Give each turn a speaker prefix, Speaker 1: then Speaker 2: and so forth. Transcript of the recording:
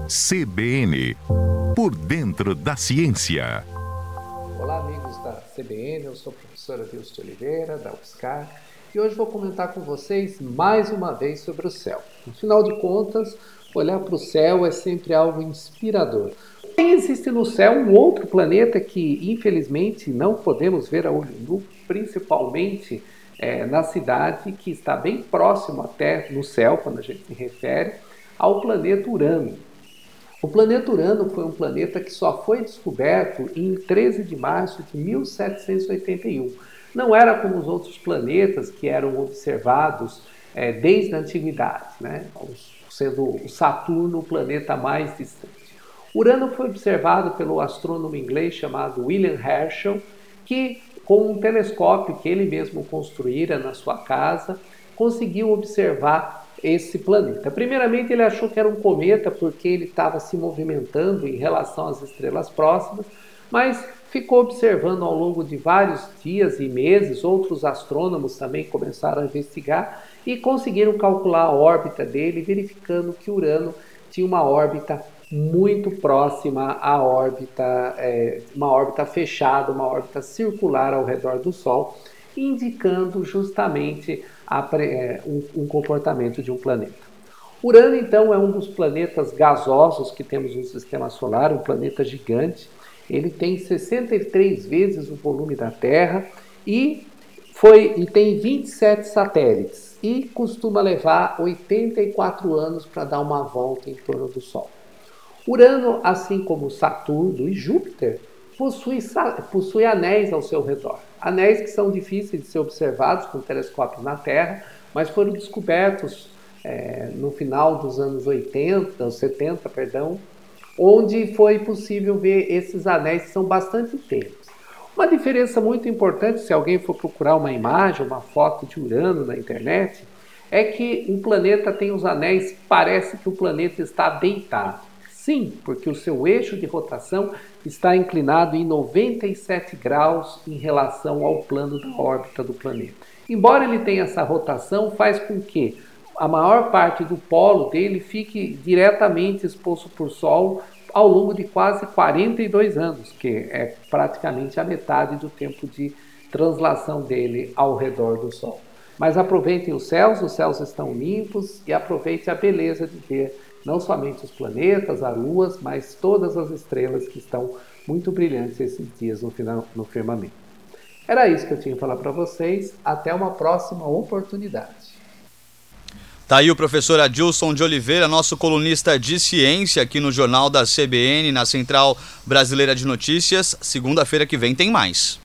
Speaker 1: CBN, por dentro da ciência.
Speaker 2: Olá, amigos da CBN, eu sou o professor Adilson de Oliveira, da UFSCar, e hoje vou comentar com vocês mais uma vez sobre o céu. Afinal de contas, olhar para o céu é sempre algo inspirador. Porém, existe no céu um outro planeta que, infelizmente, não podemos ver a olho nu, principalmente na cidade que está bem próximo até no céu, quando a gente se refere ao planeta Urano. O planeta Urano foi um planeta que só foi descoberto em 13 de março de 1781. Não era como os outros planetas que eram observados desde a antiguidade, né? Sendo o Saturno o planeta mais distante. Urano foi observado pelo astrônomo inglês chamado William Herschel, que com um telescópio que ele mesmo construíra na sua casa, conseguiu observar esse planeta. Primeiramente, ele achou que era um cometa porque ele estava se movimentando em relação às estrelas próximas, mas ficou observando ao longo de vários dias e meses. Outros astrônomos também começaram a investigar e conseguiram calcular a órbita dele, verificando que Urano tinha uma órbita muito próxima à órbita, uma órbita fechada, uma órbita circular ao redor do Sol, indicando justamente um comportamento de um planeta. Urano, então, é um dos planetas gasosos que temos no Sistema Solar, um planeta gigante. Ele tem 63 vezes o volume da Terra e tem 27 satélites e costuma levar 84 anos para dar uma volta em torno do Sol. Urano, assim como Saturno e Júpiter, possui anéis ao seu redor. Anéis que são difíceis de ser observados com telescópios na Terra, mas foram descobertos no final dos anos 70, onde foi possível ver esses anéis que são bastante inteiros. Uma diferença muito importante, se alguém for procurar uma imagem, uma foto de Urano na internet, é que o planeta tem os anéis, parece que o planeta está deitado. Sim, porque o seu eixo de rotação está inclinado em 97 graus em relação ao plano da órbita do planeta. Embora ele tenha essa rotação, faz com que a maior parte do polo dele fique diretamente exposto por Sol ao longo de quase 42 anos, que é praticamente a metade do tempo de translação dele ao redor do Sol. Mas aproveitem os céus estão limpos e aproveite a beleza de ver não somente os planetas, as luas, mas todas as estrelas que estão muito brilhantes esses dias no firmamento. Era isso que eu tinha que falar para vocês. Até uma próxima oportunidade.
Speaker 3: Tá aí o professor Adilson de Oliveira, nosso colunista de ciência aqui no Jornal da CBN, na Central Brasileira de Notícias. Segunda-feira que vem tem mais.